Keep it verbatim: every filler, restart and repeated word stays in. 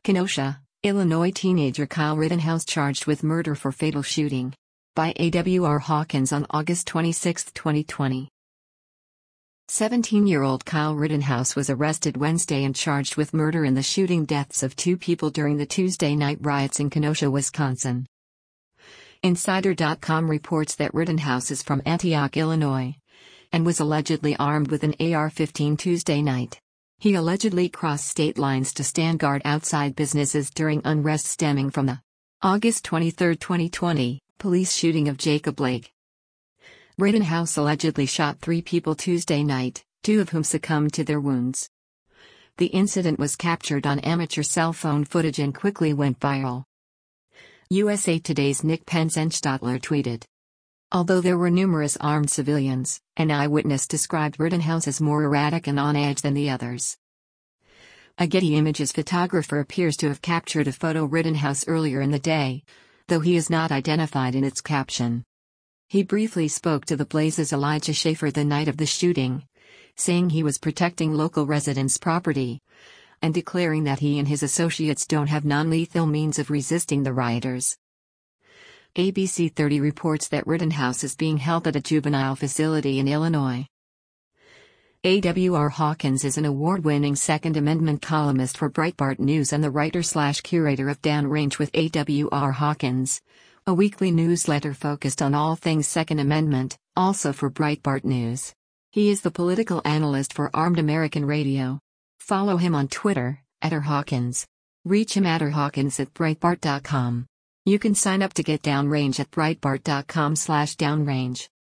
Kenosha, Illinois teenager Kyle Rittenhouse charged with murder for fatal shooting. By A W R Hawkins on August twenty-sixth, twenty twenty. seventeen-year-old Kyle Rittenhouse was arrested Wednesday and charged with murder in the shooting deaths of two people during the Tuesday night riots in Kenosha, Wisconsin. Insider dot com reports that Rittenhouse is from Antioch, Illinois, and was allegedly armed with an A R fifteen Tuesday night. He allegedly crossed state lines to stand guard outside businesses during unrest stemming from the August twenty-third, twenty twenty, police shooting of Jacob Blake. Rittenhouse allegedly shot three people Tuesday night, two of whom succumbed to their wounds. The incident was captured on amateur cell phone footage and quickly went viral. U S A Today's Nick Penzenstadler tweeted. Although there were numerous armed civilians, an eyewitness described Rittenhouse as more erratic and on edge than the others. A Getty Images photographer appears to have captured a photo Rittenhouse earlier in the day, though he is not identified in its caption. He briefly spoke to the Blaze's Elijah Schaffer the night of the shooting, saying he was protecting local residents' property, and declaring that he and his associates don't have non-lethal means of resisting the rioters. A B C thirty reports that Rittenhouse is being held at a juvenile facility in Illinois. A W R Hawkins is an award-winning Second Amendment columnist for Breitbart News and the writer-slash-curator of Downrange with A W R Hawkins, a weekly newsletter focused on all things Second Amendment, also for Breitbart News. He is the political analyst for Armed American Radio. Follow him on Twitter, at r hawkins. Reach him at r hawkins at breitbart dot com. You can sign up to get Downrange at breitbart dot com slash downrange.